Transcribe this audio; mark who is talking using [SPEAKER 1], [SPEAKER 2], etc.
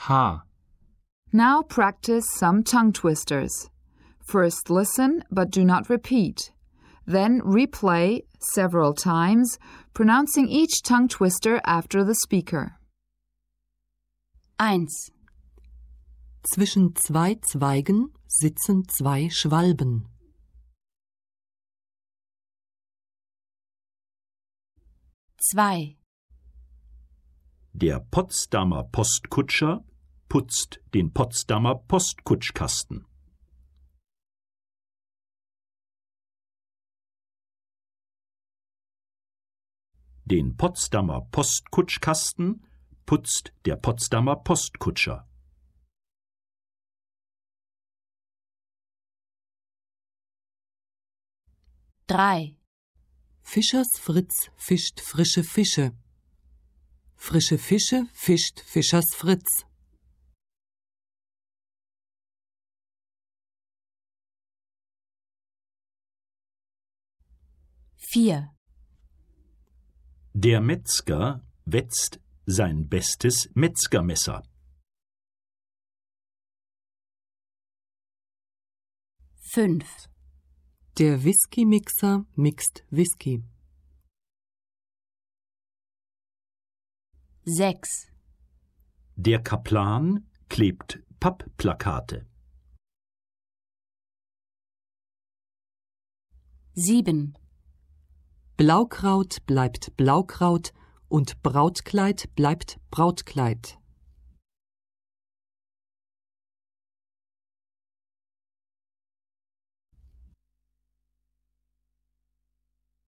[SPEAKER 1] H.
[SPEAKER 2] Now practice some tongue twisters. First listen, but do not repeat. Then replay several times, pronouncing each tongue twister after the speaker.
[SPEAKER 3] 1.
[SPEAKER 4] Zwischen zwei Zweigen sitzen zwei Schwalben.
[SPEAKER 3] 2.
[SPEAKER 5] Der Potsdamer Postkutscher putzt den Potsdamer Postkutschkasten. 'Den Potsdamer Postkutschkasten putzt der Potsdamer Postkutscher.
[SPEAKER 3] 3.
[SPEAKER 4] Fischers Fritz fischt frische Fische. Frische Fische fischt Fischers Fritz.
[SPEAKER 3] 4.
[SPEAKER 5] Der Metzger wetzt sein bestes Metzgermesser.
[SPEAKER 3] 5.
[SPEAKER 4] Der Whisky-Mixer mixt Whisky.
[SPEAKER 3] 6.
[SPEAKER 5] Der Kaplan klebt Pappplakate.
[SPEAKER 3] 7.
[SPEAKER 4] Blaukraut bleibt Blaukraut und Brautkleid bleibt Brautkleid.